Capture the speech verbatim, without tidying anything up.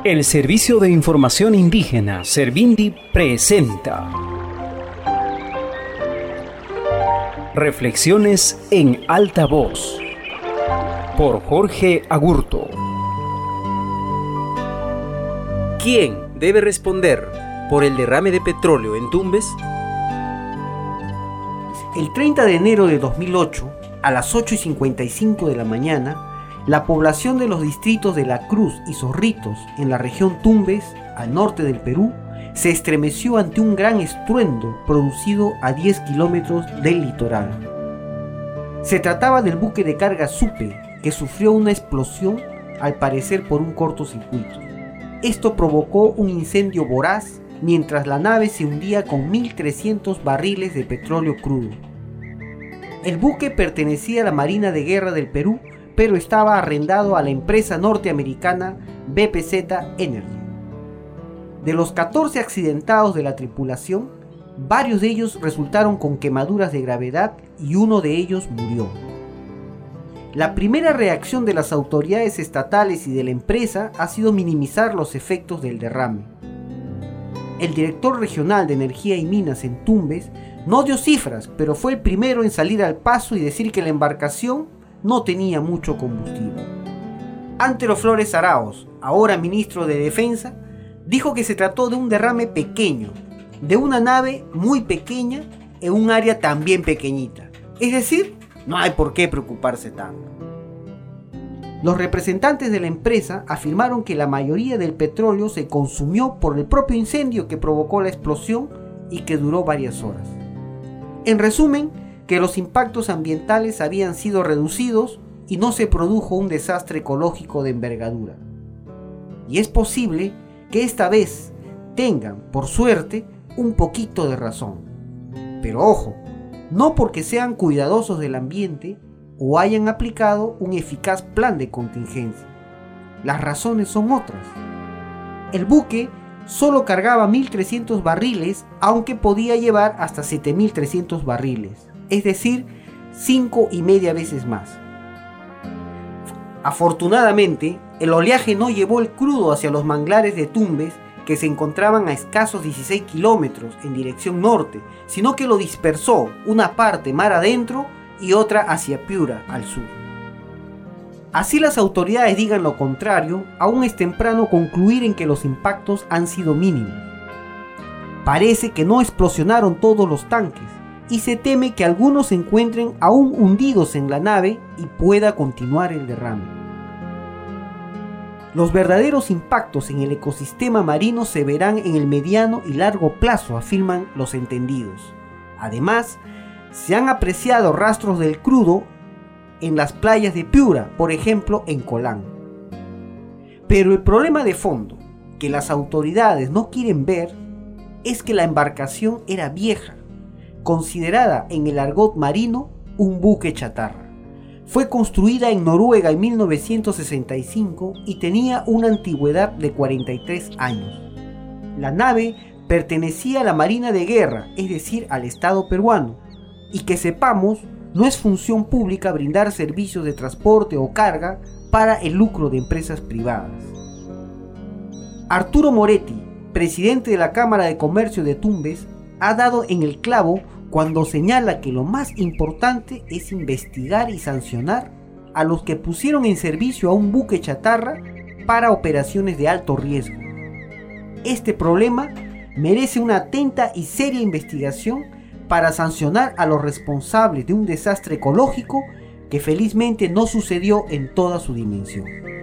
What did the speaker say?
El Servicio de Información Indígena, Servindi, presenta Reflexiones en alta voz, por Jorge Agurto. ¿Quién debe responder por el derrame de petróleo en Tumbes? El treinta de enero de dos mil ocho, a las ocho y cincuenta y cinco de la mañana, la población de los distritos de La Cruz y Zorritos, en la región Tumbes, al norte del Perú, se estremeció ante un gran estruendo producido a diez kilómetros del litoral. Se trataba del buque de carga Supe, que sufrió una explosión, al parecer por un cortocircuito. Esto provocó un incendio voraz, mientras la nave se hundía con mil trescientos barriles de petróleo crudo. El buque pertenecía a la Marina de Guerra del Perú, pero estaba arrendado a la empresa norteamericana B P Z Energy. De los catorce accidentados de la tripulación, varios de ellos resultaron con quemaduras de gravedad y uno de ellos murió. La primera reacción de las autoridades estatales y de la empresa ha sido minimizar los efectos del derrame. El director regional de Energía y Minas en Tumbes no dio cifras, pero fue el primero en salir al paso y decir que la embarcación no tenía mucho combustible. Antero Flores Araoz, ahora ministro de Defensa, dijo que se trató de un derrame pequeño, de una nave muy pequeña en un área también pequeñita. Es decir, no hay por qué preocuparse tanto. Los representantes de la empresa afirmaron que la mayoría del petróleo se consumió por el propio incendio que provocó la explosión y que duró varias horas. En resumen, que los impactos ambientales habían sido reducidos y no se produjo un desastre ecológico de envergadura. Y es posible que esta vez tengan, por suerte, un poquito de razón. Pero ojo, no porque sean cuidadosos del ambiente o hayan aplicado un eficaz plan de contingencia. Las razones son otras. El buque solo cargaba mil trescientos barriles, aunque podía llevar hasta siete mil trescientos barriles. Es decir, cinco y media veces más. Afortunadamente, el oleaje no llevó el crudo hacia los manglares de Tumbes, que se encontraban a escasos dieciséis kilómetros en dirección norte, sino que lo dispersó, una parte mar adentro y otra hacia Piura, al sur. Así las autoridades digan lo contrario, aún es temprano concluir en que los impactos han sido mínimos. Parece que no explosionaron todos los tanques, y se teme que algunos se encuentren aún hundidos en la nave y pueda continuar el derrame. Los verdaderos impactos en el ecosistema marino se verán en el mediano y largo plazo, afirman los entendidos. Además, se han apreciado rastros del crudo en las playas de Piura, por ejemplo en Colán. Pero el problema de fondo, que las autoridades no quieren ver, es que la embarcación era vieja, considerada en el argot marino un buque chatarra. Fue construida en Noruega en mil novecientos sesenta y cinco y tenía una antigüedad de cuarenta y tres años. La nave pertenecía a la Marina de Guerra, es decir, al Estado peruano, y que sepamos, no es función pública brindar servicios de transporte o carga para el lucro de empresas privadas. Arturo Moretti, presidente de la Cámara de Comercio de Tumbes, ha dado en el clavo cuando señala que lo más importante es investigar y sancionar a los que pusieron en servicio a un buque chatarra para operaciones de alto riesgo. Este problema merece una atenta y seria investigación para sancionar a los responsables de un desastre ecológico que felizmente no sucedió en toda su dimensión.